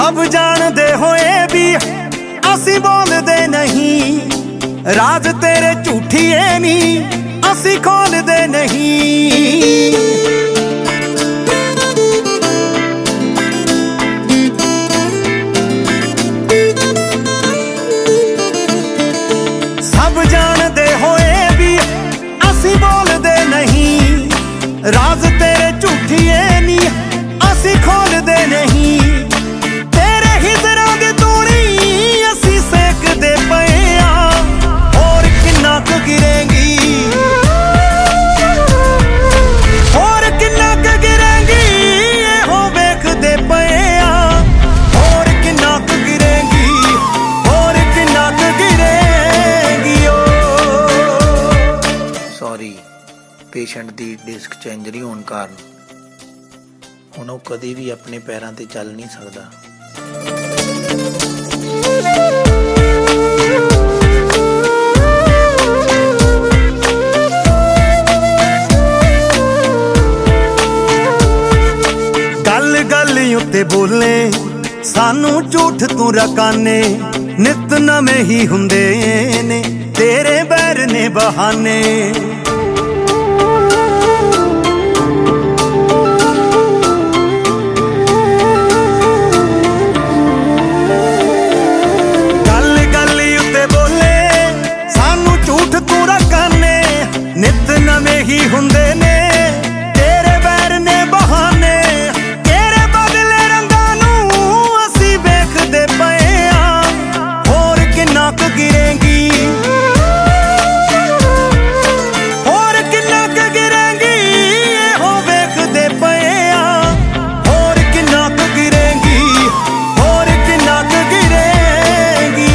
सब जानदे होए भी असी बोलदे नहीं, राज तेरे झूठिए नी असी खोलदे नहीं। सब जानदे होए भी असी बोलदे नहीं, राज तेरे झूठिए नी असी खोलदे नहीं। पेशेंट की डिस्क चेंजरी होने कारण हुण वो कभी भी अपने पैरों ते चल नहीं सकता। गल गल उत्ते बोले सानू झूठ तू रकाने, नित नवे ही हुंदे ने तेरे बैर ने बहाने। नित नवे ही हुंदे ने तेरे बैर ने बहाने, तेरे बदले रंगां नूं असी वेखदे पए आ, होर किन्ना क गिरेंगी, होर किन्ना क गिरेंगी, हो वेखदे पए आ, होर किन्ना क गिरेंगी, होर किन्ना क गिरेंगी।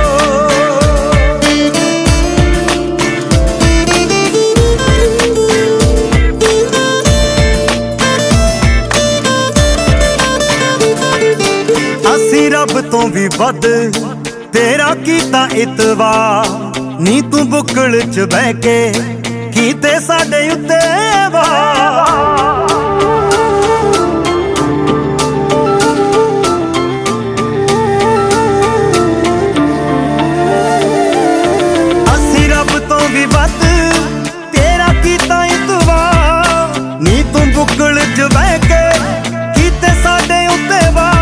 रब तो भी वध तेरा कीता इतवार, नी तू बुकल च बह के कीते साडे उत्ते वार। असी रब तो भी वध तेरा कीता इतवार, नी तू बुकल च बह के कीते साडे उत्ते वार।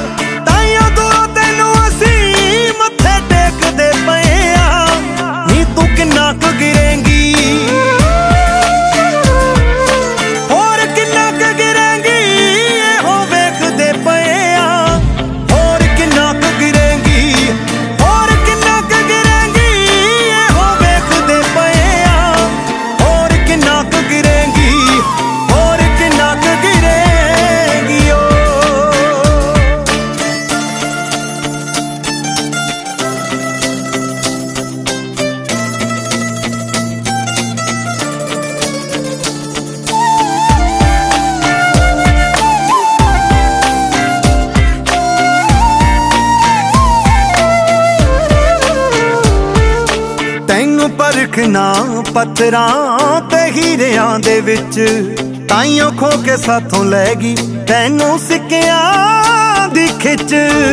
परखना पत्थरां ते हीरियां दे विच, ताइयों खो के साथों लै गई तैनू सिक्कियां दी खिच।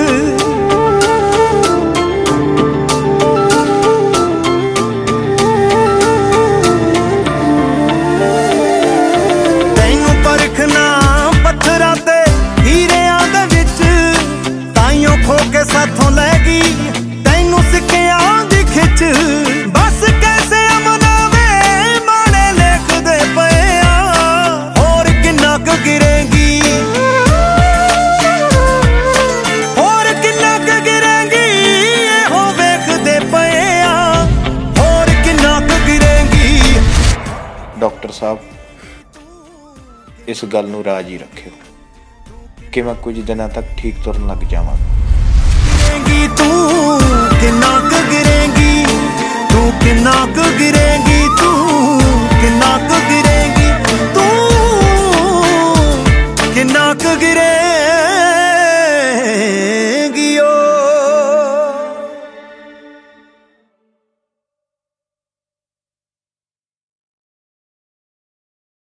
तैनू परखना पत्थरां ते हीरियां दे विच, ताइयों खो के साथों लै गई तैनू सिक्कियां दी खिच। डॉक्टर साहब इस गल नूं राज ही रखियो कि मैं कुछ दिनों तक ठीक तुरन लग जावांगा। तू किन्ना क गिरेंगी।